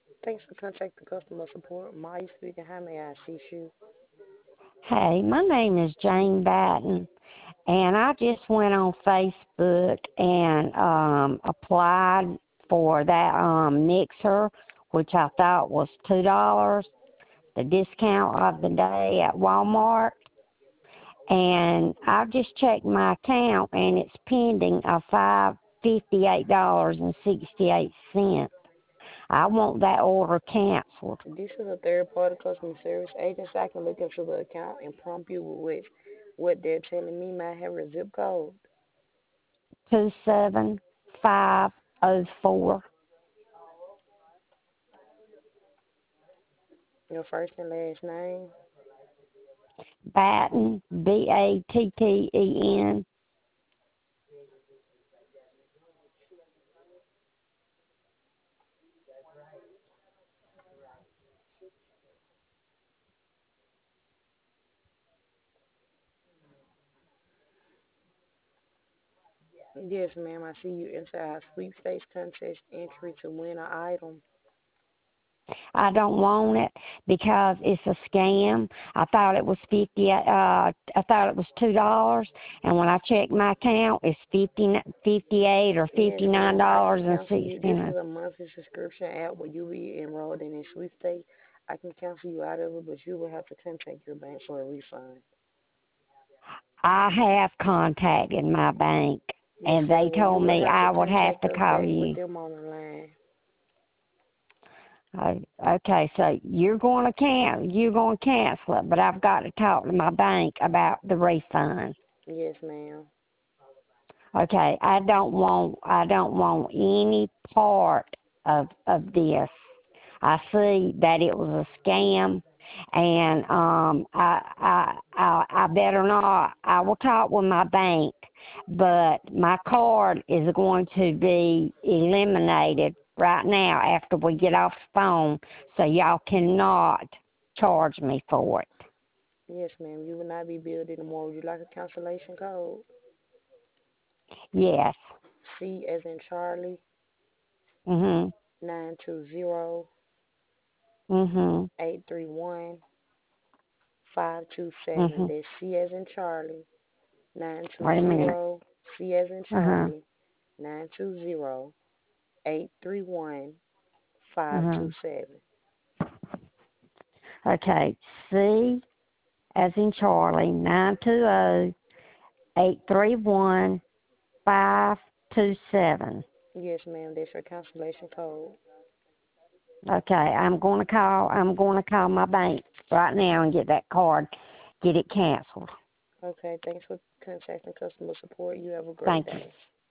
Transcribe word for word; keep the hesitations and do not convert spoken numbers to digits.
Thanks for contacting customer support. Maya speaking. How may I assist you? Hey, my name is Jane Batten, and I just went on Facebook and um, applied for that um, mixer, which I thought was two dollars, the discount of the day at Walmart. And I've just checked my account, and it's pending of five fifty-eight dollars and sixty-eight cents. I want that order canceled. This is a third-party customer service agency. I can look into the account and prompt you with what they're telling me. May I have a zip code? Two seven five oh four. Your first and last name? Batten, B A T T E N. Yes, ma'am. I see you enter our sweepstakes contest entry to win an item. I don't want it because it's a scam. I thought it was fifty. Uh, I thought it was two dollars, and when I checked my account, it's fifty, fifty-eight or Yes, fifty nine ma'am. I can dollars and cancel you. sixty This nine. is a monthly subscription app where you'll be enrolled in a sweepstakes. I can cancel you out of it, but you will have to contact your bank for a refund. I have contacted my bank, Yes, and sir. they Well, you told will me have to I would have contact to us call back with you. them on the line. Uh, okay, so you're going to can you're going to cancel it, but I've got to talk to my bank about the refund. Yes, ma'am. Okay, I don't want I don't want any part of of this. I see that it was a scam, and um, I I I, I better not. I will talk with my bank, but my card is going to be eliminated right now after we get off the phone, so y'all cannot charge me for it. Yes, ma'am. You will not be billed anymore. Would you like a cancellation code? Yes. C as in Charlie, Mhm. nine two zero Mhm. eight three one five two seven. Mhm. That's C as in Charlie, nine two Wait a minute. zero C as in Uh huh. Charlie, nine two zero eight three one five Uh two seven. huh. Okay. C as in Charlie, nine two zero eight three one five two seven. Yes, ma'am. That's your cancellation code. Okay, I'm going to call. I'm going to call my bank right now and get that card, get it canceled. Okay. Thanks for contacting customer support. You have a great Thank you. day.